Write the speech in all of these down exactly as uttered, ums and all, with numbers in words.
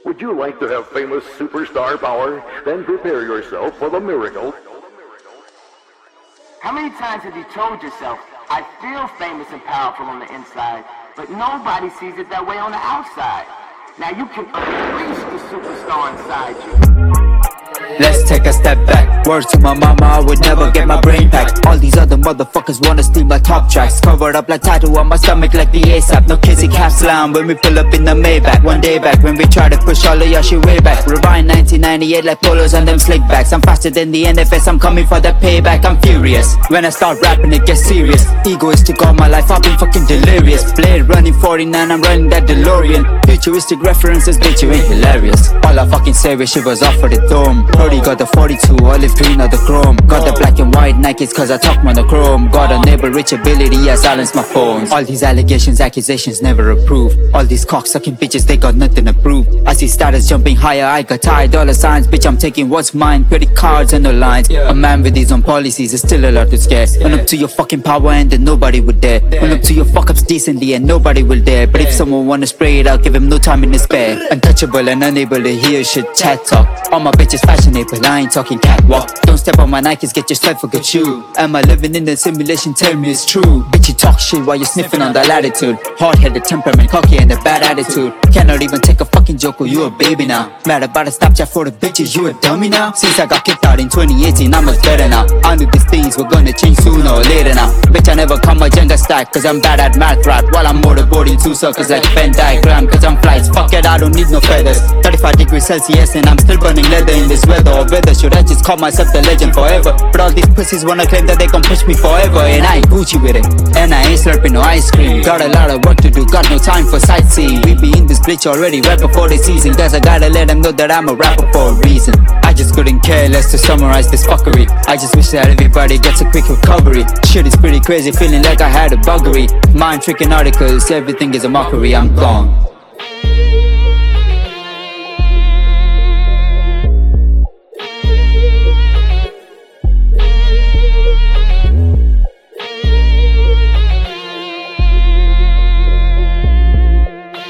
Would you like to have famous superstar power? Then prepare yourself for the miracle. How many times have you told yourself, I feel famous and powerful on the inside, but nobody sees it that way on the outside? Now you can unleash the superstar inside you. Let's take a step back. Words to my mama, I would never get my brain packed. All these other motherfuckers wanna steal my top tracks. Covered up like tattoo on my stomach like the ASAP. No kissy cap slam when we pull up in the Maybach. One day back when we try to push all of your shit way back. Rewind nineteen ninety-eight like polos and them slick backs. I'm faster than the N F S, I'm coming for the payback. I'm furious. When I start rapping it gets serious. Egoistic all my life, I've been fucking delirious. Blade running forty-nine, I'm running that DeLorean. Futuristic references, bitch you ain't hilarious. All I fucking say is she was off for the dome. Brody got the forty-two, olive green or the chrome. Got the black and white Nikes cause I talk monochrome. Got a neighbor rich ability, I silence my phones. All these allegations, accusations never approved. All these cock-sucking bitches, they got nothing to prove. I see status jumping higher, I got tired dollar signs. Bitch I'm taking what's mine, credit cards and no lines. A man with his own policies is still a lot to scare. Run up to your fucking power and then nobody would dare. Run up to your fuck-ups decently and nobody will dare. But if someone wanna spray it, I'll give him no time in his spare. Untouchable and unable to hear shit, chat talk. All my bitches fashionable, I ain't talking catwalk. Don't step on my Nikes, get yourself a good shoe. Am I living in the simulation? Tell me it's true. Bitch you talk shit while you're sniffing on that latitude. Hard-headed temperament, cocky and a bad attitude. Cannot even take a fucking joke or you a baby now. Mad about a Snapchat for the bitches, you a dummy now. Since I got kicked out in twenty eighteen, I'm much better now. I knew these things were gonna change sooner or later now. Bitch I never come my Jenga stack cause I'm bad at math rap. While I'm motorboarding two circles like Venn diagram cause I'm flights. Fuck it, I don't need no feathers. Thirty-five degrees Celsius and I'm still burning leather in this weather. Or whether should I just call myself the legend forever? But all these pussies wanna claim that they gon' push me forever. And I ain't Gucci with it, and I ain't slurping no ice cream. Got a lot of work to do, got no time for sightseeing. We be in this bitch already right before the season. Guess I gotta let them know that I'm a rapper for a reason. I just couldn't care less to summarize this fuckery. I just wish that everybody gets a quick recovery. Shit is pretty crazy, feeling like I had a buggery. Mind tricking articles, everything is a mockery. I'm gone.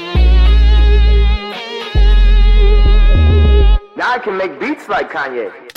Now I can make beats like Kanye.